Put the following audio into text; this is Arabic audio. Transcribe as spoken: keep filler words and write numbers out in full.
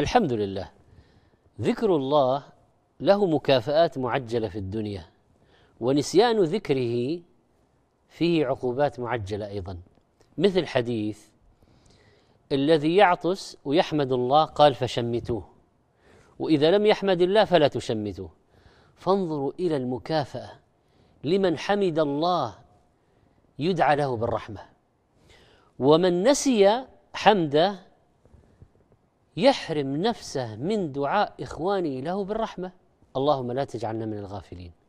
الحمد لله، ذكر الله له مكافآت معجلة في الدنيا، ونسيان ذكره فيه عقوبات معجلة أيضا، مثل حديث الذي يعطس ويحمد الله قال فشمتوه، وإذا لم يحمد الله فلا تشمتوه. فانظروا إلى المكافأة لمن حمد الله يدعى له بالرحمة، ومن نسي حمده يحرم نفسه من دعاء إخوانه له بالرحمة. اللهم لا تجعلنا من الغافلين.